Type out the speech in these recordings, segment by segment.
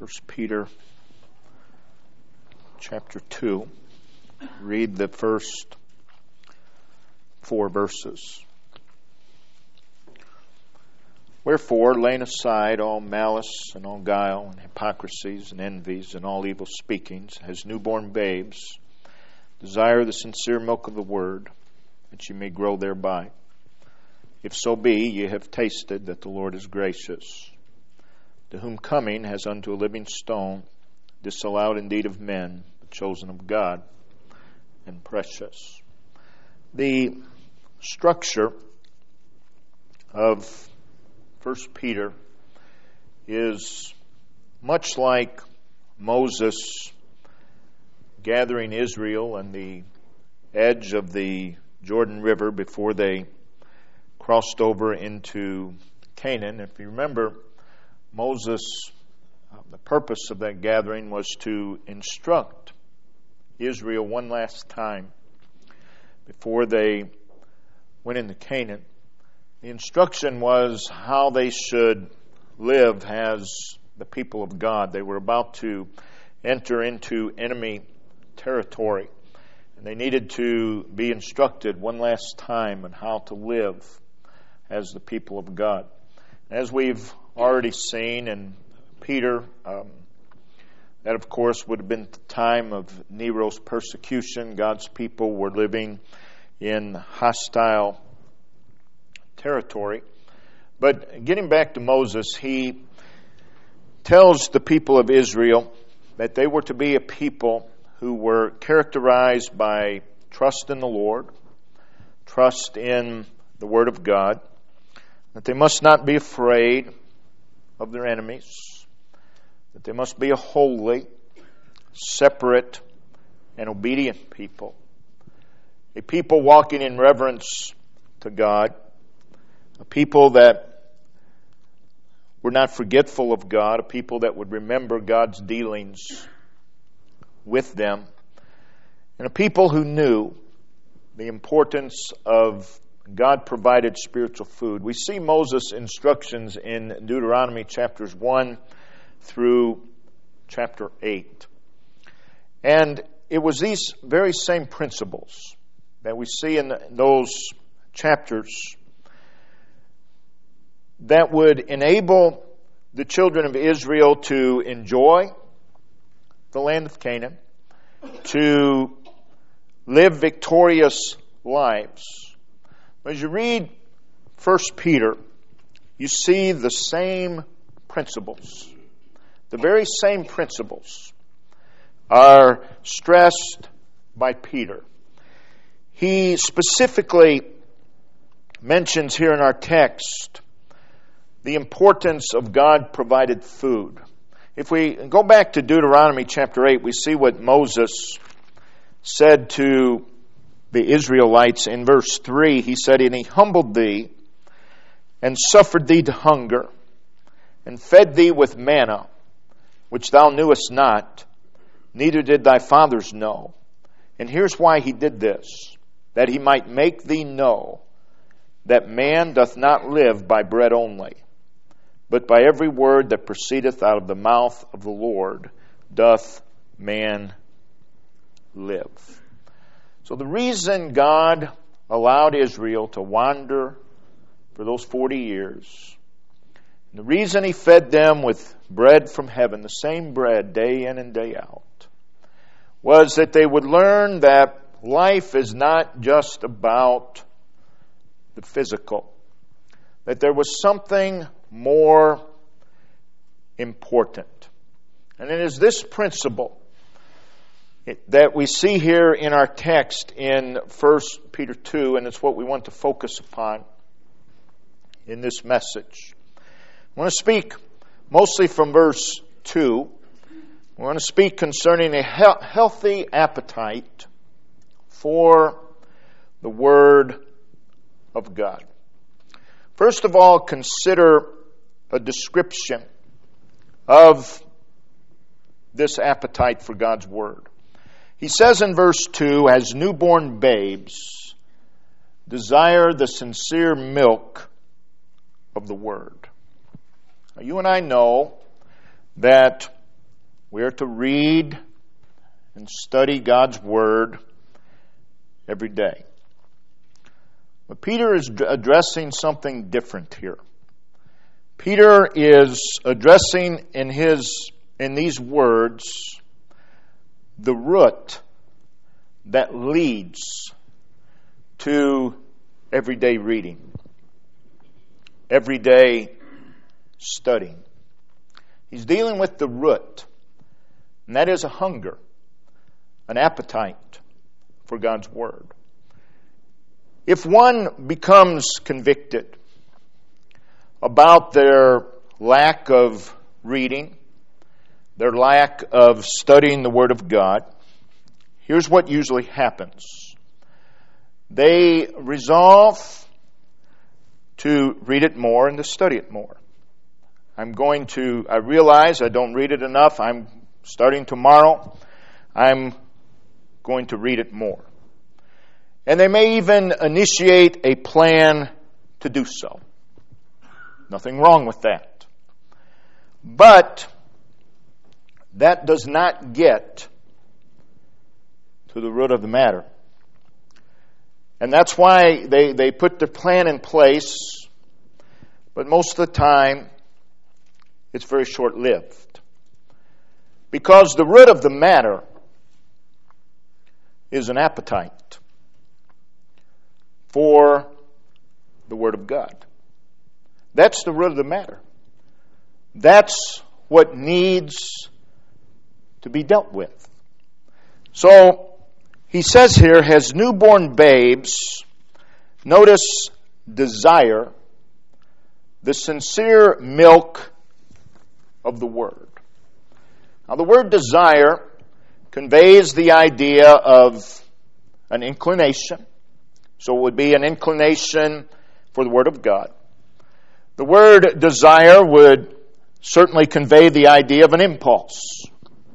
First Peter chapter 2. Read the first 4 verses. Wherefore, laying aside all malice and all guile and hypocrisies and envies and all evil speakings, as newborn babes, desire the sincere milk of the word, that ye may grow thereby. If so be ye have tasted that the Lord is gracious, to whom coming as unto a living stone, disallowed indeed of men, but chosen of God, and precious. The structure of 1 Peter is much like Moses gathering Israel on the edge of the Jordan River before they crossed over into Canaan. If you remember, Moses, the purpose of that gathering was to instruct Israel one last time before they went into Canaan. The instruction was how they should live as the people of God. They were about to enter into enemy territory, and they needed to be instructed one last time on how to live as the people of God. As we've already seen in Peter, that of course would have been the time of Nero's persecution. God's people were living in hostile territory. But getting back to Moses, he tells the people of Israel that they were to be a people who were characterized by trust in the Lord, trust in the Word of God, that they must not be afraid of their enemies, that they must be a holy, separate, and obedient people, a people walking in reverence to God, a people that were not forgetful of God, a people that would remember God's dealings with them, and a people who knew the importance of God-provided spiritual food. We see Moses' instructions in Deuteronomy chapters 1 through chapter 8. And it was these very same principles that we see in those chapters that would enable the children of Israel to enjoy the land of Canaan, to live victorious lives. As you read 1 Peter, you see the same principles. The very same principles are stressed by Peter. He specifically mentions here in our text the importance of God-provided food. If we go back to Deuteronomy chapter 8, we see what Moses said to the Israelites in verse 3. He said, "And he humbled thee, and suffered thee to hunger, and fed thee with manna, which thou knewest not, neither did thy fathers know." And here's why he did this: that he might make thee know that man doth not live by bread only, but by every word that proceedeth out of the mouth of the Lord doth man live. So the reason God allowed Israel to wander for those 40 years, and the reason he fed them with bread from heaven, the same bread day in and day out, was that they would learn that life is not just about the physical, that there was something more important. And it is this principle that we see here in our text in 1 Peter 2, and it's what we want to focus upon in this message. I want to speak mostly from verse 2. I want to speak concerning a healthy appetite for the Word of God. First of all, consider a description of this appetite for God's Word. He says in verse 2, "As newborn babes, desire the sincere milk of the Word." Now, you and I know that We are to read and study God's Word every day. But Peter is addressing something different here. Peter is addressing in these words the root that leads to everyday reading, everyday studying. He's dealing with the root, and that is a hunger, an appetite for God's Word. If one becomes convicted about their lack of reading, their lack of studying the Word of God, here's what usually happens. They resolve to read it more and to study it more. I realize I don't read it enough. I'm starting tomorrow. I'm going to read it more. And they may even initiate a plan to do so. Nothing wrong with that. But that does not get to the root of the matter. And that's why they put the plan in place, but most of the time it's very short-lived. Because the root of the matter is an appetite for the Word of God. That's the root of the matter. That's what needs to be dealt with. So, he says here, has newborn babes, notice, desire the sincere milk of the Word. Now, the word desire conveys the idea of an inclination. So it would be an inclination for the Word of God. The word desire would certainly convey the idea of an impulse,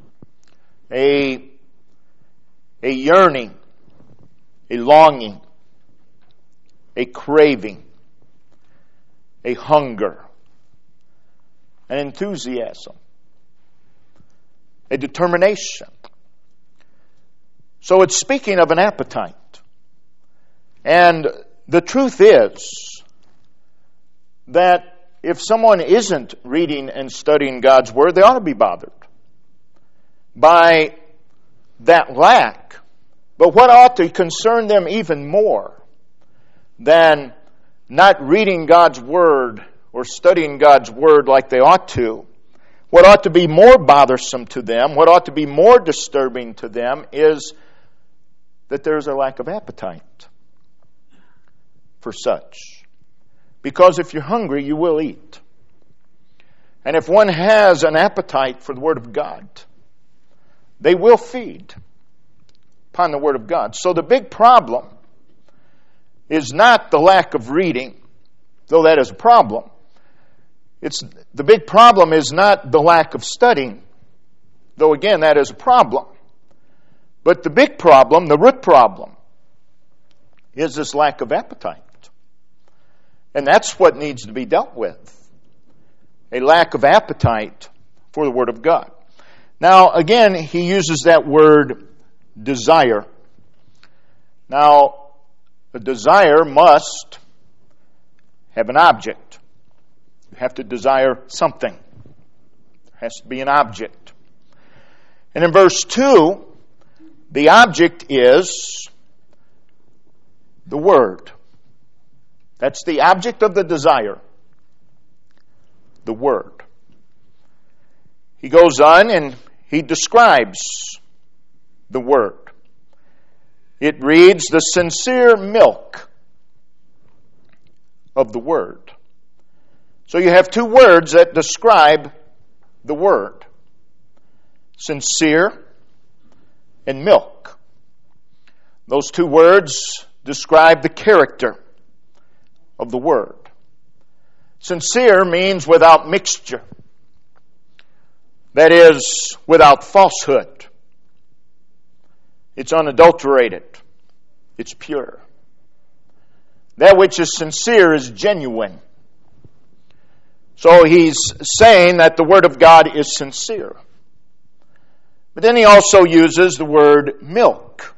a yearning, a longing, a craving, a hunger, an enthusiasm, a determination. So it's speaking of an appetite. And the truth is that if someone isn't reading and studying God's Word, they ought to be bothered by that lack. But what ought to concern them even more than not reading God's Word or studying God's Word like they ought to, what ought to be more bothersome to them, what ought to be more disturbing to them is that there's a lack of appetite for such. Because if you're hungry, you will eat. And if one has an appetite for the Word of God, they will feed upon the Word of God. So the big problem is not the lack of reading, though that is a problem. The big problem is not the lack of studying, though again that is a problem. But the big problem, the root problem, is this lack of appetite. And that's what needs to be dealt with. A lack of appetite for the Word of God. Now, again, he uses that word desire. Now, a desire must have an object. You have to desire something. There has to be an object. And in verse 2, the object is the Word. That's the object of the desire. The Word. He goes on and he describes the Word. It reads, the sincere milk of the Word. So you have two words that describe the Word. Sincere and milk. Those two words describe the character of the Word. Sincere means without mixture. That is, without falsehood. It's unadulterated. It's pure. That which is sincere is genuine. So he's saying that the Word of God is sincere. But then he also uses the word milk.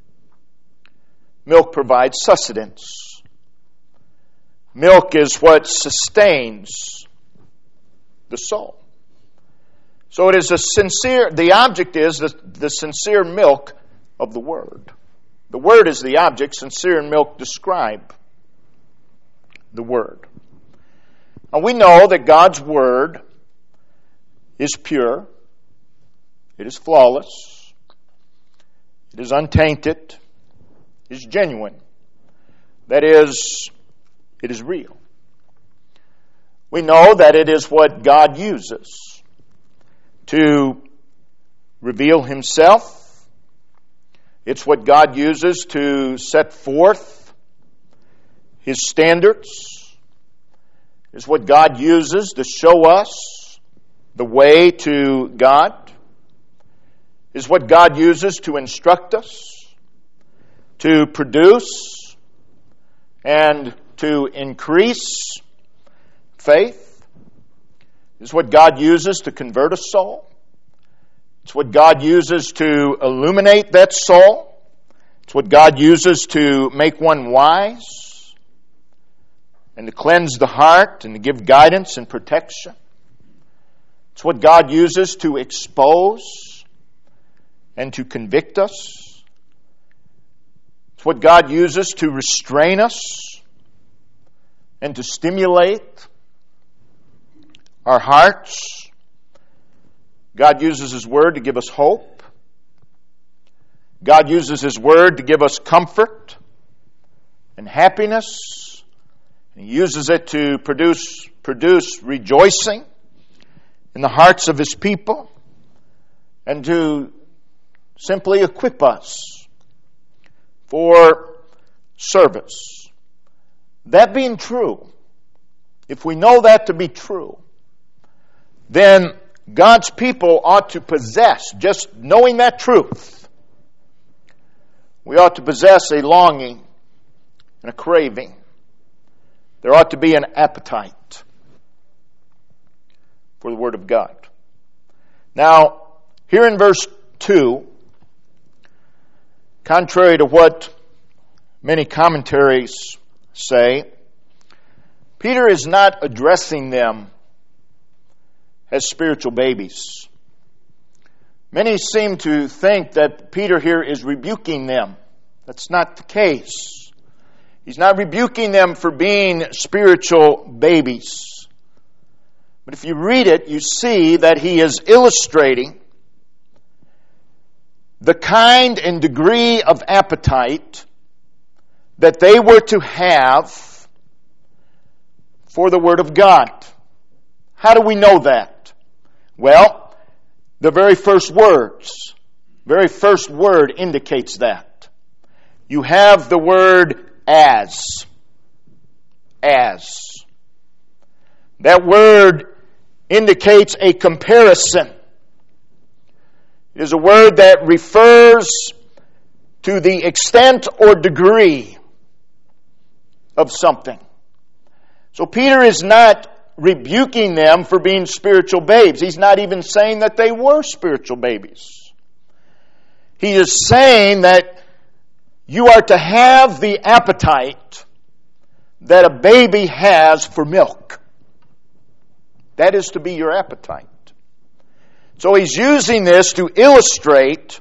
Milk provides sustenance. Milk is what sustains the soul. So it is the object is the sincere milk of the Word. The Word is the object, sincere and milk describe the Word. And we know that God's Word is pure, it is flawless, it is untainted, it is genuine. That is, it is real. We know that it is what God uses to reveal Himself. It's what God uses to set forth His standards. It's what God uses to show us the way to God. It's what God uses to instruct us, to produce, and to increase faith. It's what God uses to convert a soul. It's what God uses to illuminate that soul. It's what God uses to make one wise and to cleanse the heart and to give guidance and protection. It's what God uses to expose and to convict us. It's what God uses to restrain us and to stimulate our hearts. God uses His Word to give us hope. God uses His Word to give us comfort and happiness. He uses it to produce rejoicing in the hearts of His people and to simply equip us for service. That being true, if we know that to be true, then God's people ought to possess, just knowing that truth, we ought to possess a longing and a craving. There ought to be an appetite for the Word of God. Now, here in verse 2, contrary to what many commentaries say, Peter is not addressing them as spiritual babies. Many seem to think that Peter here is rebuking them. That's not the case. He's not rebuking them for being spiritual babies. But if you read it, you see that he is illustrating the kind and degree of appetite that they were to have for the Word of God. How do we know that? Well, the very first word indicates that. You have the word as. As. That word indicates a comparison. It is a word that refers to the extent or degree of something. So Peter is not rebuking them for being spiritual babes. He's not even saying that they were spiritual babies. He is saying that you are to have the appetite that a baby has for milk. That is to be your appetite. So he's using this to illustrate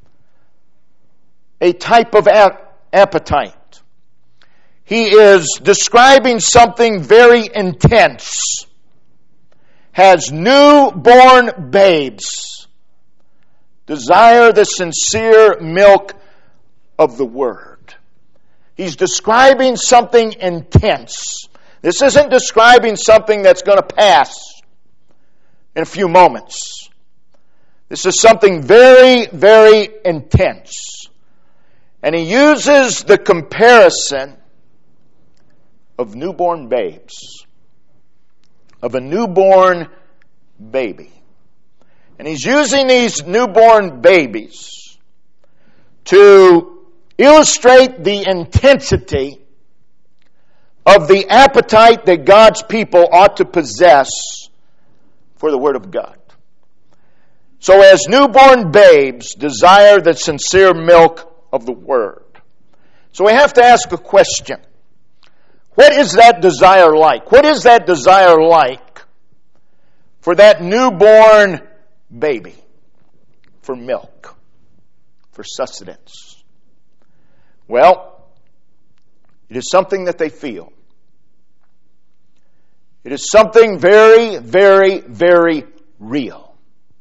a type of appetite. He is describing something very intense. Has newborn babes desire the sincere milk of the Word. He's describing something intense. This isn't describing something that's going to pass in a few moments. This is something very, very intense. And he uses the comparison of newborn babes, of a newborn baby. And he's using these newborn babies to illustrate the intensity of the appetite that God's people ought to possess for the Word of God. So as newborn babes desire the sincere milk of the Word. So we have to ask a question. What is that desire like? What is that desire like for that newborn baby? For milk, for sustenance. Well, it is something that they feel. It is something very, very, very real.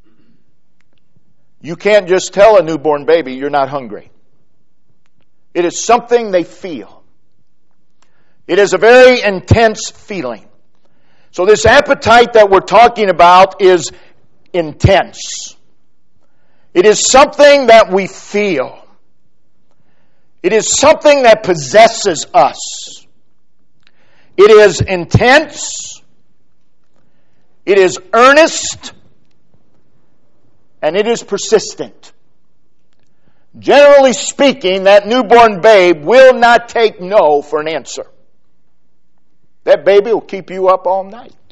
You can't just tell a newborn baby you're not hungry. It is something they feel. It is a very intense feeling. So this appetite that we're talking about is intense. It is something that we feel. It is something that possesses us. It is intense. It is earnest. And it is persistent. Generally speaking, that newborn babe will not take no for an answer. That baby will keep you up all night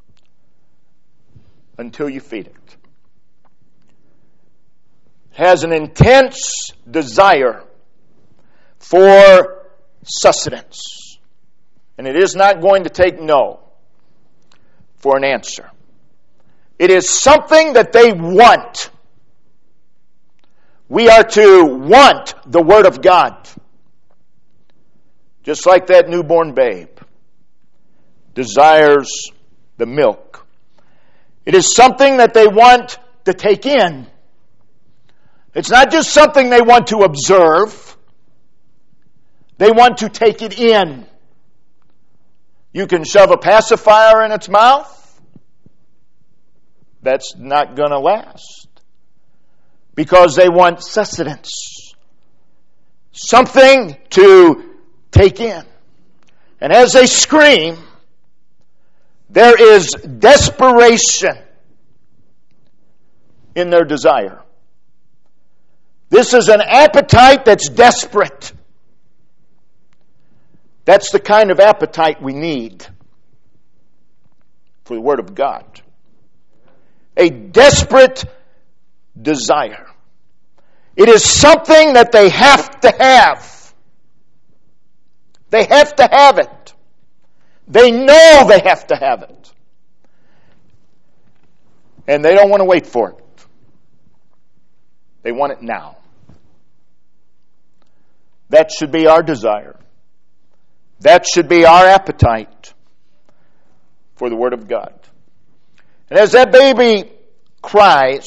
until you feed it. Has an intense desire for sustenance. And it is not going to take no for an answer. It is something that they want. We are to want the Word of God. Just like that newborn babe desires the milk. It is something that they want to take in. It's not just something they want to observe. They want to take it in. You can shove a pacifier in its mouth. That's not going to last. Because they want sustenance. Something to take in. And as they scream, there is desperation in their desire. This is an appetite that's desperate. That's the kind of appetite we need for the Word of God. A desperate desire. It is something that they have to have. They have to have it. They know they have to have it. And they don't want to wait for it. They want it now. That should be our desire. That should be our appetite for the Word of God. And as that baby cries,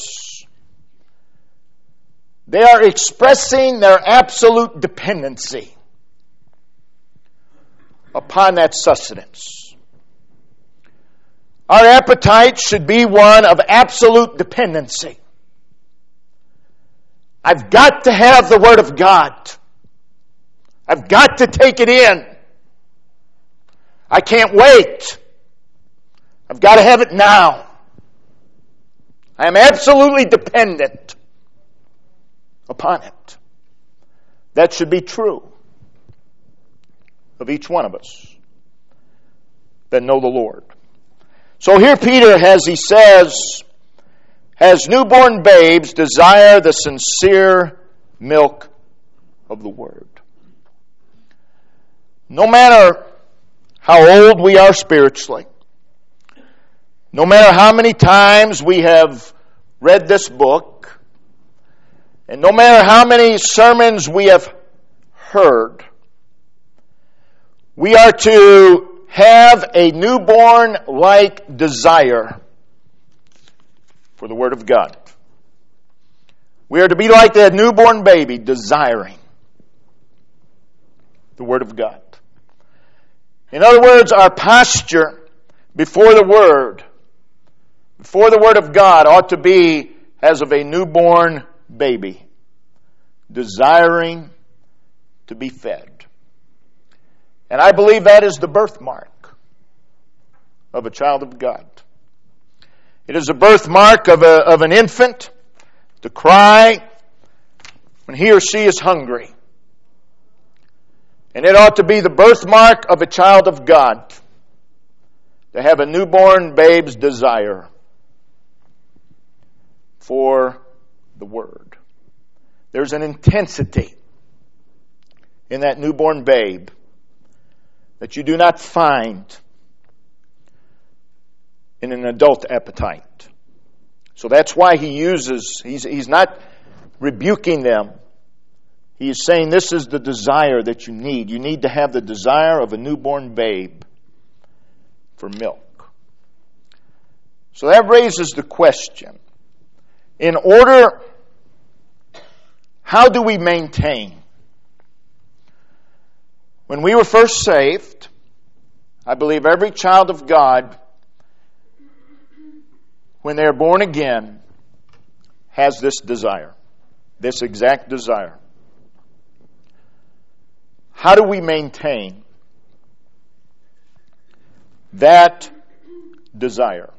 they are expressing their absolute dependency upon that sustenance. Our appetite should be one of absolute dependency. I've got to have the Word of God. I've got to take it in. I can't wait. I've got to have it now. I am absolutely dependent upon it. That should be true of each one of us that know the Lord. So here Peter, as he says, has newborn babes desire the sincere milk of the Word. No matter how old we are spiritually, no matter how many times we have read this book, and no matter how many sermons we have heard, we are to have a newborn-like desire for the Word of God. We are to be like that newborn baby, desiring the Word of God. In other words, our posture before the Word of God ought to be as of a newborn baby, desiring to be fed. And I believe that is the birthmark of a child of God. It is a birthmark of an infant to cry when he or she is hungry. And it ought to be the birthmark of a child of God to have a newborn babe's desire for the Word. There's an intensity in that newborn babe that you do not find in an adult appetite. So that's why he's not rebuking them. He is saying this is the desire that you need. You need to have the desire of a newborn babe for milk. So that raises the question, how do we maintain? When we were first saved, I believe every child of God, when they are born again, has this desire, this exact desire. How do we maintain that desire?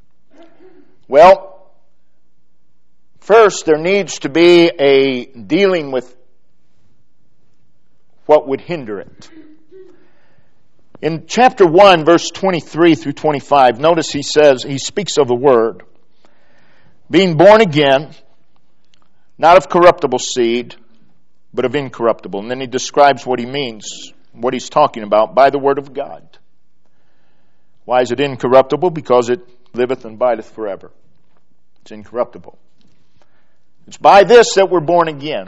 Well, first there needs to be a dealing with what would hinder it. In chapter 1, verse 23 through 25, notice he speaks of the Word being born again, not of corruptible seed, but of incorruptible. And then he describes what he means, what he's talking about, by the Word of God. Why is it incorruptible? Because it liveth and abideth forever. It's incorruptible. It's by this that we're born again.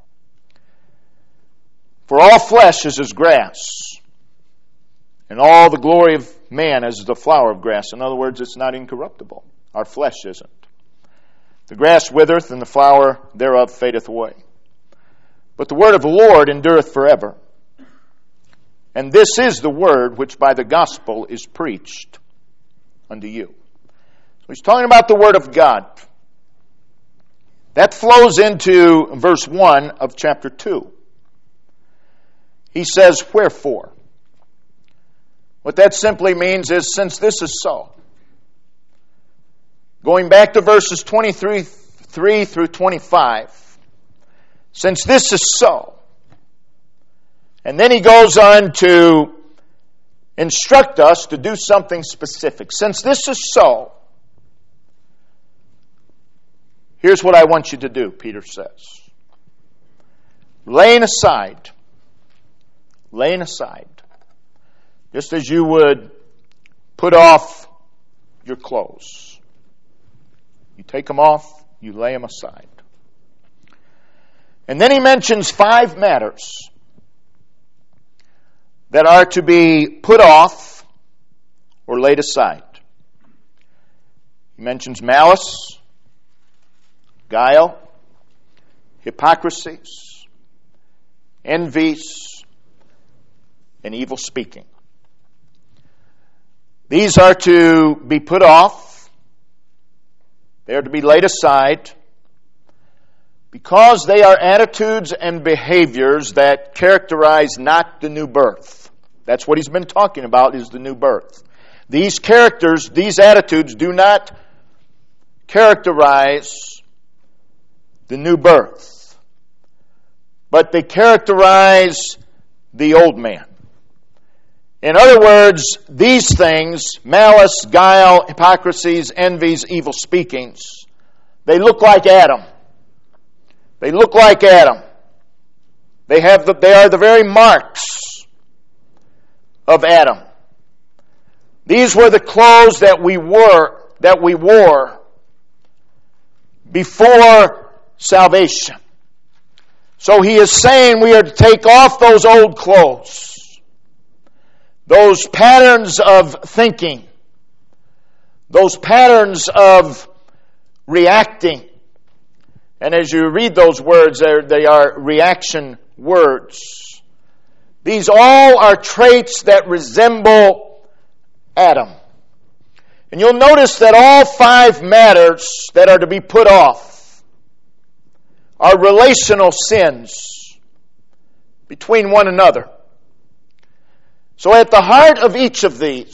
For all flesh is as grass, and all the glory of man as the flower of grass. In other words, it's not incorruptible. Our flesh isn't. The grass withereth, and the flower thereof fadeth away. But the word of the Lord endureth forever. And this is the word which by the gospel is preached unto you. So he's talking about the word of God. That flows into verse 1 of chapter 2. He says, wherefore? What that simply means is, since this is so. Going back to verses 23 through 25. Since this is so. And then he goes on to instruct us to do something specific. Since this is so, here's what I want you to do, Peter says. Laying aside, just as you would put off your clothes. You take them off, you lay them aside. And then he mentions 5 matters that are to be put off or laid aside. He mentions malice, guile, hypocrisies, envies, and evil speaking. These are to be put off. They are to be laid aside because they are attitudes and behaviors that characterize not the new birth. That's what he's been talking about, is the new birth. These characters, these attitudes do not characterize the new birth, but they characterize the old man. In other words, these things, malice, guile, hypocrisies, envies, evil speakings, they look like Adam. They look like Adam. They are the very marks of Adam. These were the clothes that we wore before salvation. So he is saying we are to take off those old clothes. Those patterns of thinking, those patterns of reacting. And as you read those words, they are reaction words. These all are traits that resemble Adam. And you'll notice that all 5 matters that are to be put off are relational sins between one another. So at the heart of each of these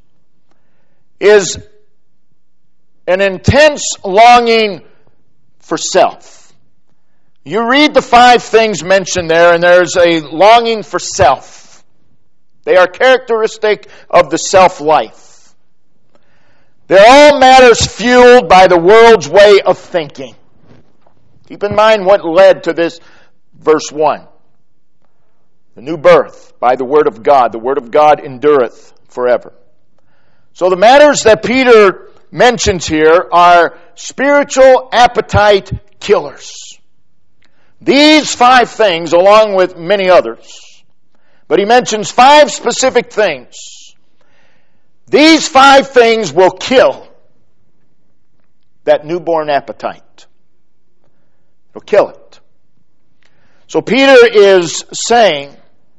is an intense longing for self. You read the 5 things mentioned there, and there's a longing for self. They are characteristic of the self-life. They're all matters fueled by the world's way of thinking. Keep in mind what led to this verse 1. The new birth by the Word of God. The Word of God endureth forever. So the matters that Peter mentions here are spiritual appetite killers. These 5 things, along with many others, but he mentions 5 specific things. These 5 things will kill that newborn appetite. It'll kill it. So Peter is saying,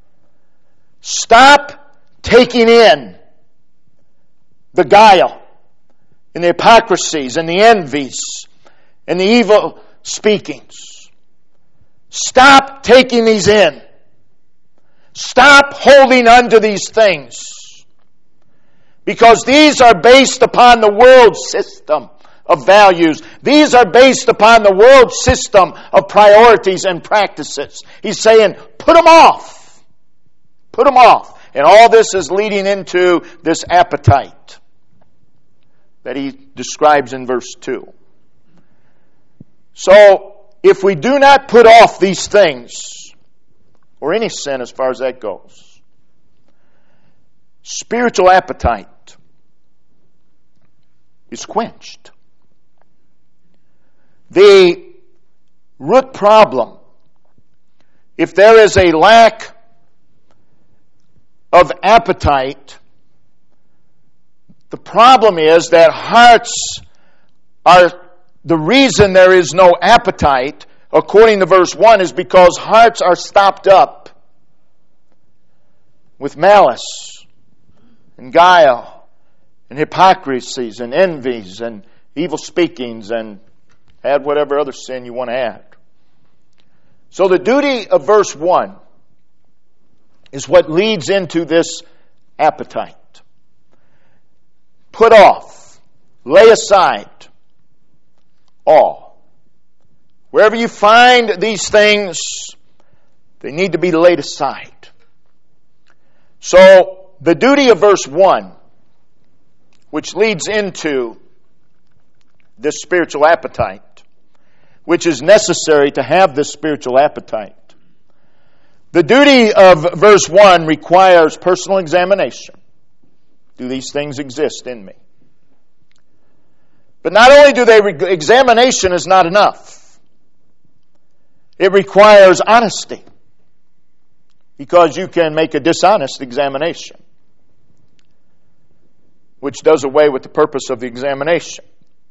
stop taking in the guile and the hypocrisies and the envies and the evil speakings. Stop taking these in. Stop holding on to these things. Because these are based upon the world system of values. These are based upon the world system of priorities and practices. He's saying, put them off. Put them off. And all this is leading into this appetite that he describes in verse 2. So, if we do not put off these things, or any sin as far as that goes, spiritual appetite is quenched. The root problem, if there is a lack of appetite, the problem is that hearts are, the reason there is no appetite, according to verse 1, is because hearts are stopped up with malice and guile and hypocrisies and envies and evil speakings, and add whatever other sin you want to add. So the duty of verse 1 is what leads into this appetite. Put off, lay aside all. Wherever you find these things, they need to be laid aside. So, the duty of verse 1, which leads into this spiritual appetite, which is necessary to have this spiritual appetite. The duty of verse 1 requires personal examination. Do these things exist in me? But not only do they, examination is not enough. It requires honesty. Because you can make a dishonest examination, which does away with the purpose of the examination.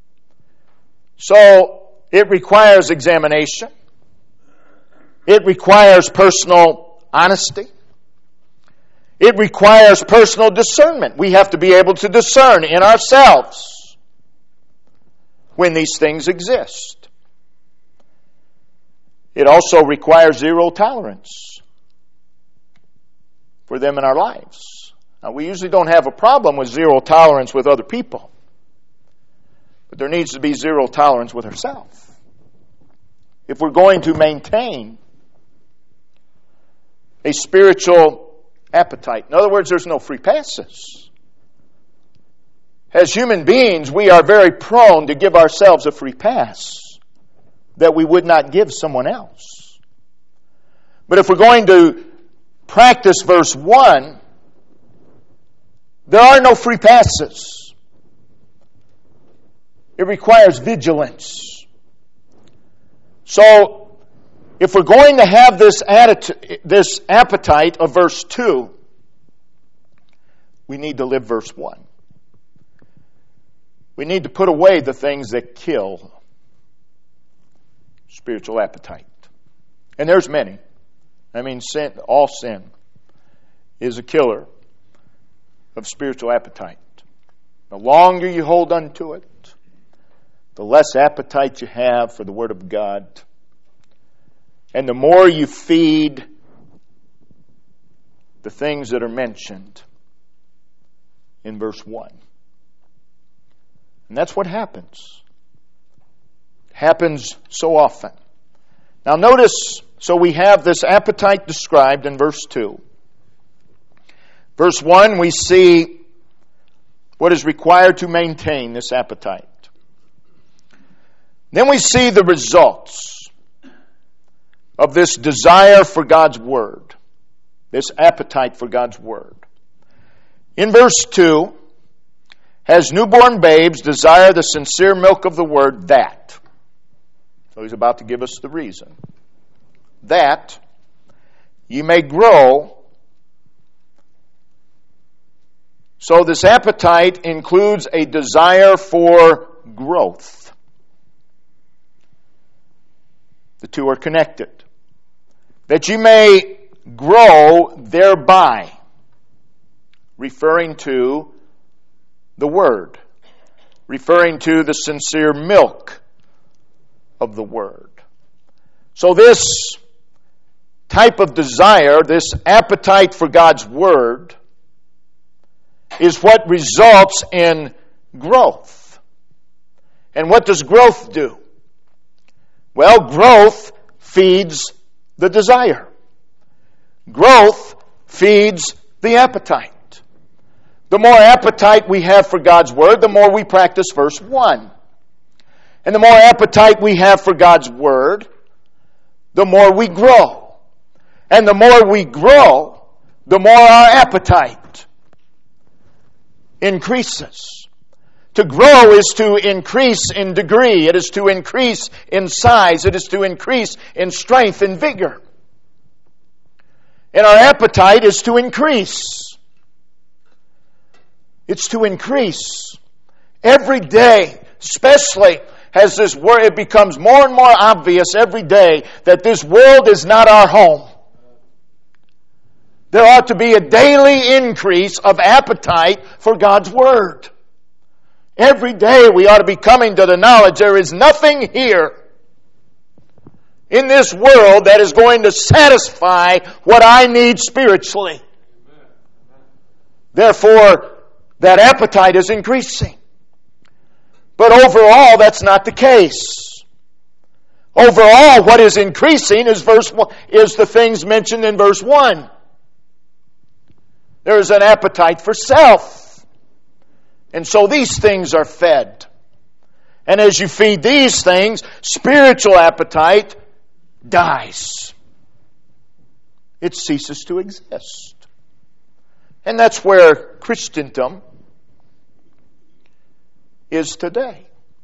So, it requires examination. It requires personal honesty. It requires personal discernment. We have to be able to discern in ourselves when these things exist. It also requires zero tolerance for them in our lives. Now, we usually don't have a problem with zero tolerance with other people, but there needs to be zero tolerance with ourselves if we're going to maintain a spiritual appetite. In other words, there's no free passes. As human beings, we are very prone to give ourselves a free pass that we would not give someone else. But if we're going to practice verse 1, there are no free passes. It requires vigilance. So, if we're going to have this appetite of verse 2, we need to live verse 1. We need to put away the things that kill spiritual appetite. And there's many. I mean, all sin is a killer of spiritual appetite. The longer you hold on to it, the less appetite you have for the Word of God. And the more you feed the things that are mentioned in verse 1. And that's what happens. It happens so often. Now notice, so we have this appetite described in verse 2. Verse 1, we see what is required to maintain this appetite. Then we see the results of this desire for God's Word, this appetite for God's Word. In verse 2, as newborn babes desire the sincere milk of the Word, that. So he's about to give us the reason. That ye may grow. So this appetite includes a desire for growth. The two are connected. That you may grow thereby, referring to the Word, referring to the sincere milk of the Word. So this type of desire, this appetite for God's Word, is what results in growth. And what does growth do? Well, growth feeds the desire. Growth feeds the appetite. The more appetite we have for God's Word, the more we practice verse 1. And the more appetite we have for God's Word, the more we grow. And the more we grow, the more our appetite increases. To grow is to increase in degree. It is to increase in size. It is to increase in strength and vigor. And our appetite is to increase. It's to increase. Every day, especially as this world, it becomes more and more obvious every day that this world is not our home. There ought to be a daily increase of appetite for God's Word. Every day we ought to be coming to the knowledge there is nothing here in this world that is going to satisfy what I need spiritually. Therefore, that appetite is increasing. But overall, that's not the case. Overall, what is increasing is the things mentioned in verse 1. There is an appetite for self. And so these things are fed. And as you feed these things, spiritual appetite dies. It ceases to exist. And that's where Christendom is today.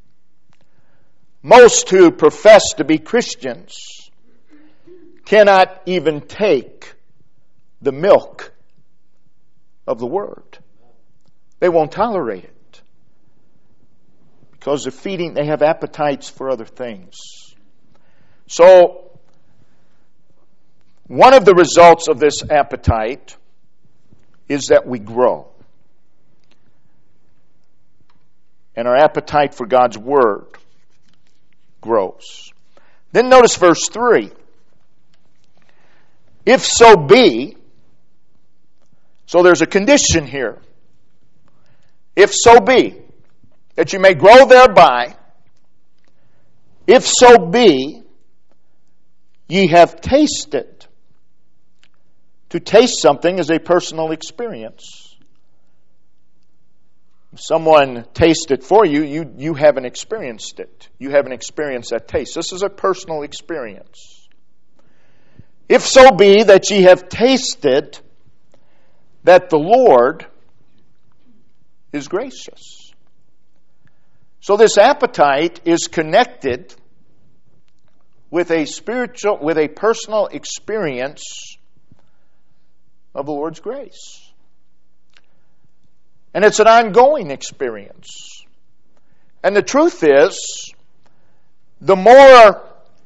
Most who profess to be Christians cannot even take the milk of the Word. They won't tolerate it because they have appetites for other things. So, one of the results of this appetite is that we grow. And our appetite for God's Word grows. Then notice verse 3. If so be, so there's a condition here. If so be, that you may grow thereby, if so be, ye have tasted. To taste something is a personal experience. If someone tastes it for you, you haven't experienced it. You haven't experienced that taste. This is a personal experience. If so be that ye have tasted that the Lord is gracious. So this appetite is connected with a personal experience of the Lord's grace. And it's an ongoing experience. And the truth is, the more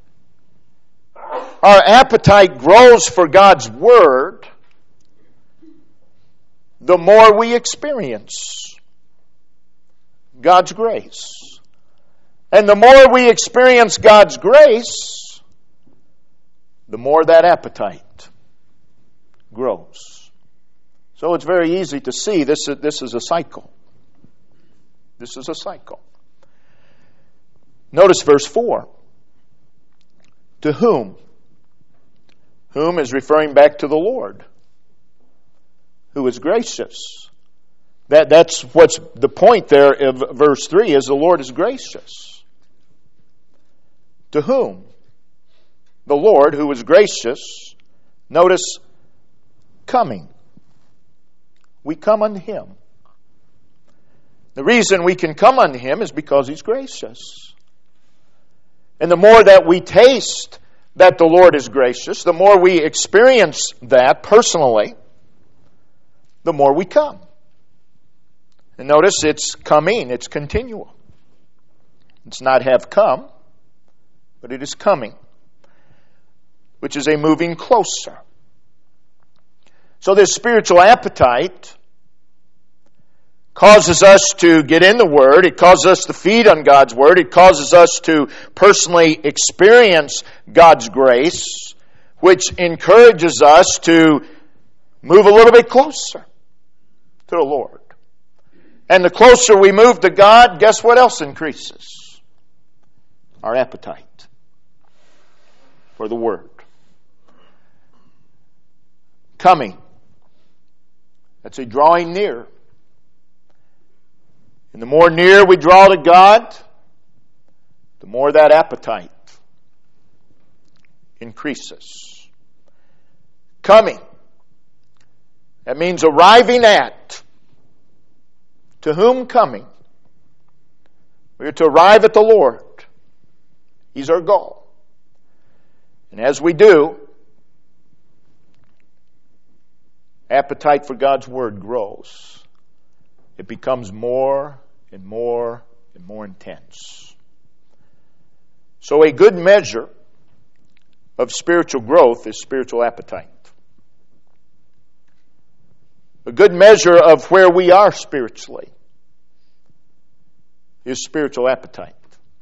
our appetite grows for God's Word, the more we experience God's grace. And the more we experience God's grace, the more that appetite grows. So it's very easy to see this is a cycle. This is a cycle. Notice verse 4. To whom? Whom is referring back to the Lord, who is gracious. That's what's the point there of verse 3 is the Lord is gracious. To whom? The Lord who is gracious. Notice, coming. We come unto Him. The reason we can come unto Him is because He's gracious. And the more that we taste that the Lord is gracious, the more we experience that personally, the more we come. And notice it's coming, it's continual. It's not have come, but it is coming, which is a moving closer. So this spiritual appetite causes us to get in the Word. It causes us to feed on God's Word. It causes us to personally experience God's grace, which encourages us to move a little bit closer to the Lord. And the closer we move to God, guess what else increases? Our appetite for the Word. Coming. That's a drawing near. And the more near we draw to God, the more that appetite increases. Coming. That means arriving at. To whom coming? We are to arrive at the Lord. He's our goal. And as we do, appetite for God's Word grows. It becomes more and more and more intense. So a good measure of spiritual growth is spiritual appetite. A good measure of where we are spiritually is spiritual appetite.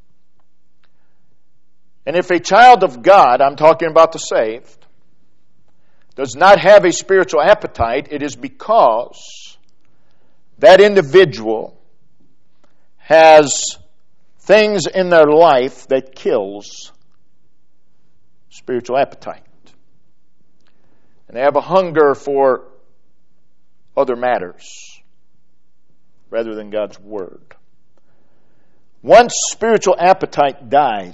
And if a child of God, I'm talking about the saved, does not have a spiritual appetite, it is because that individual has things in their life that kills spiritual appetite. And they have a hunger for other matters rather than God's Word. Once spiritual appetite dies,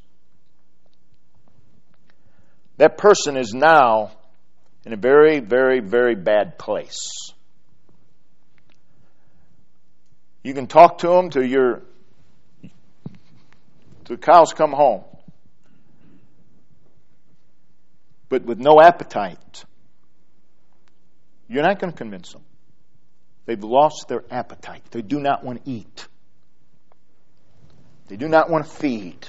that person is now in a very, very, very bad place. You can talk to them till the cows come home. But with no appetite, you're not going to convince them. They've lost their appetite. They do not want to eat. They do not want to feed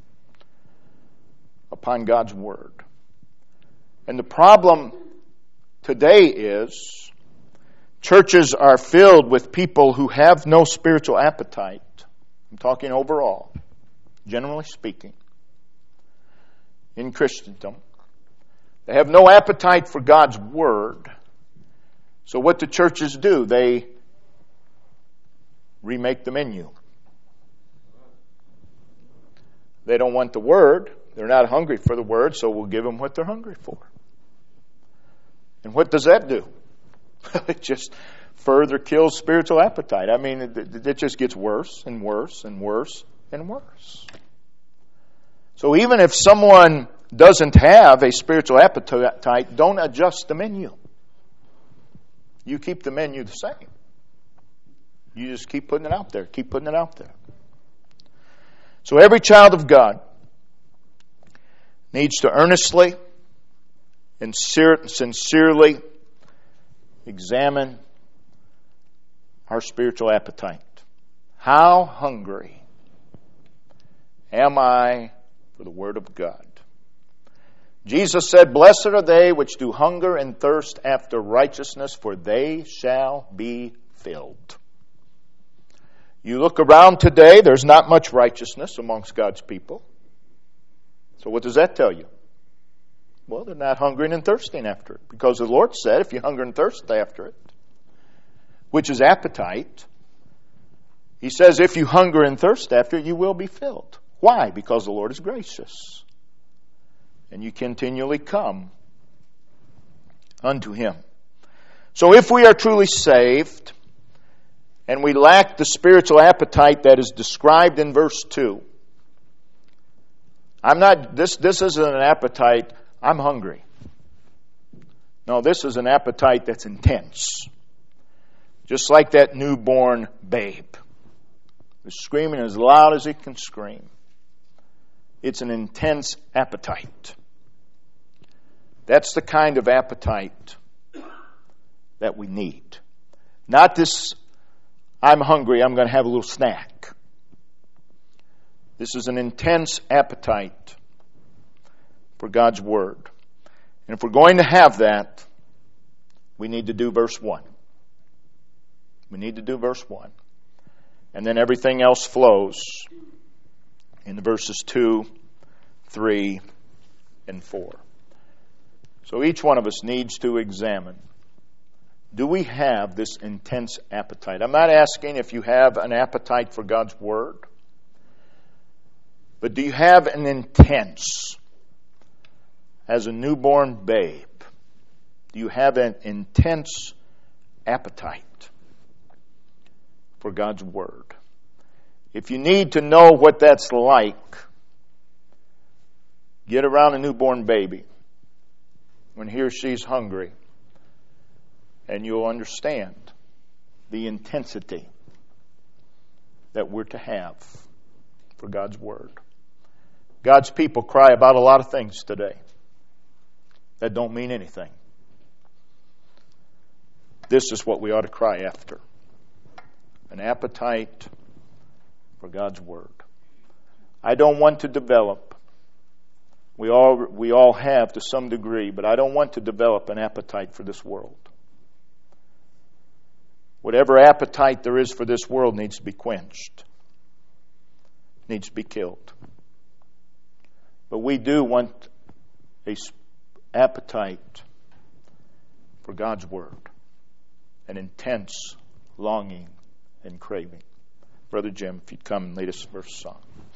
upon God's Word. And the problem today is churches are filled with people who have no spiritual appetite. I'm talking overall, generally speaking, in Christendom. They have no appetite for God's Word. So what do churches do? They remake the menu. They don't want the Word. They're not hungry for the Word, so we'll give them what they're hungry for. And what does that do? It just further kills spiritual appetite. I mean, it just gets worse and worse and worse and worse. So even if someone doesn't have a spiritual appetite, don't adjust the menu. You keep the menu the same. You just keep putting it out there. Keep putting it out there. So every child of God needs to earnestly and sincerely examine our spiritual appetite. How hungry am I for the Word of God? Jesus said, "Blessed are they which do hunger and thirst after righteousness, for they shall be filled." You look around today, there's not much righteousness amongst God's people. So what does that tell you? Well, they're not hungering and thirsting after it. Because the Lord said, if you hunger and thirst after it, which is appetite, He says, if you hunger and thirst after it, you will be filled. Why? Because the Lord is gracious. And you continually come unto Him. So if we are truly saved, and we lack the spiritual appetite that is described in verse 2. This isn't an appetite, I'm hungry. No, this is an appetite that's intense. Just like that newborn babe. He's screaming as loud as he can scream. It's an intense appetite. That's the kind of appetite that we need. Not this, I'm hungry, I'm going to have a little snack. This is an intense appetite for God's Word. And if we're going to have that, we need to do verse 1. We need to do verse 1. And then everything else flows in the verses 2, 3, and 4. So each one of us needs to examine, do we have this intense appetite? I'm not asking if you have an appetite for God's Word, but do you have an intense, as a newborn babe, do you have an intense appetite for God's Word? If you need to know what that's like, get around a newborn baby when he or she's hungry, and you'll understand the intensity that we're to have for God's Word. God's people cry about a lot of things today that don't mean anything. This is what we ought to cry after. An appetite for God's Word. I don't want to develop, we all have to some degree, but I don't want to develop an appetite for this world. Whatever appetite there is for this world needs to be quenched, needs to be killed. But we do want an appetite for God's Word, an intense longing and craving. Brother Jim, if you'd come and lead us first song.